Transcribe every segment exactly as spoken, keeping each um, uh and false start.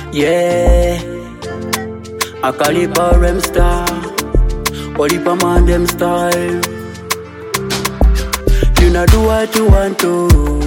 Yeah, I call it Barem Star, Olipa man them style. You not do what you want to.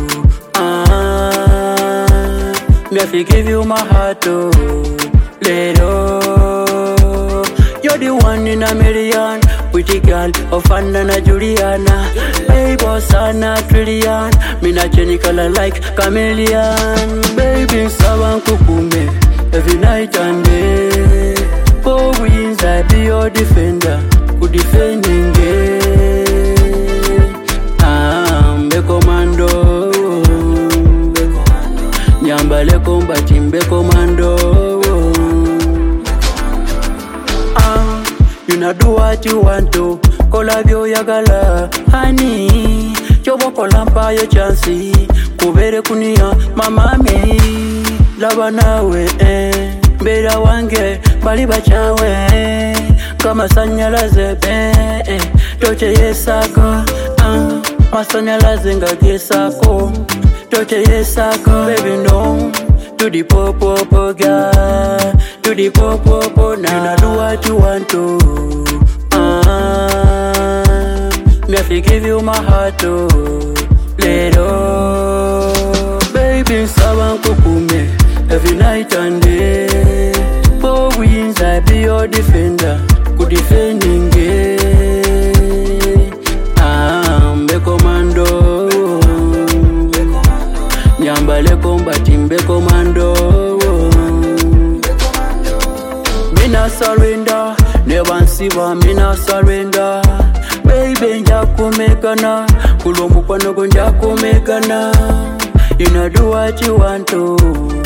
Ah, me have to give you my heart to. Little, you're the one in a million. Pretty girl, Ofana Juliana. Hey boss, Anna trillion. Me na change color like chameleon. Baby, sawan kukume every night and day. Go inside, be your defender. Good defending game. I'm be commando. Nyambale combat, be commando. You not do what you want to. Kola vyo yagala, honey. Chobo kolampa yo chansi. Kubere kunia, mama me. Lava nawe, eh. Bera wange, bali bachawe. Kama sanyala zebe, eh. Toche yesako, ah. Masanyala zenga gesako. Toche yesako, baby no. To the pop pop girl, to the pop pop now. You not do what you want to. Ah, me have to give you my heart to. Little, baby, sawan kukume every night and day. Go inside, be your defender. Good defending game. I'm be commando. Nyambale combat, be commando. Me not surrender, never see one, me not surrender. Baby, njaku mekana, kulomu panogo njaku mekana. You know do what you want to.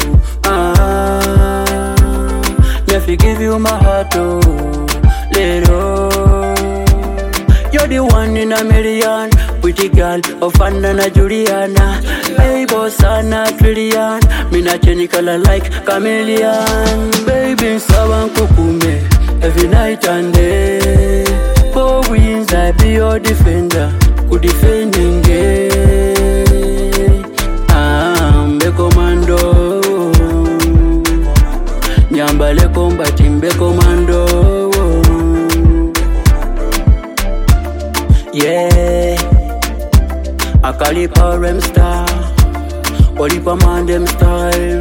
Ah, me have to give you my heart to. Little, you're the one in a million. Pretty girl, Ofana Juliana. Hey boss, Anna trillion. Me na change color like chameleon. Baby, sawan kukume every night and day. Go inside, be your defender. Good defending game. I'm be commando. Nyambale combat, be commando. Yeah, I call it Barem Star, Olipa man them style.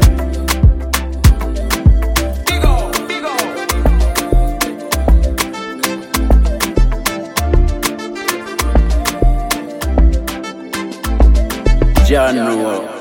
January.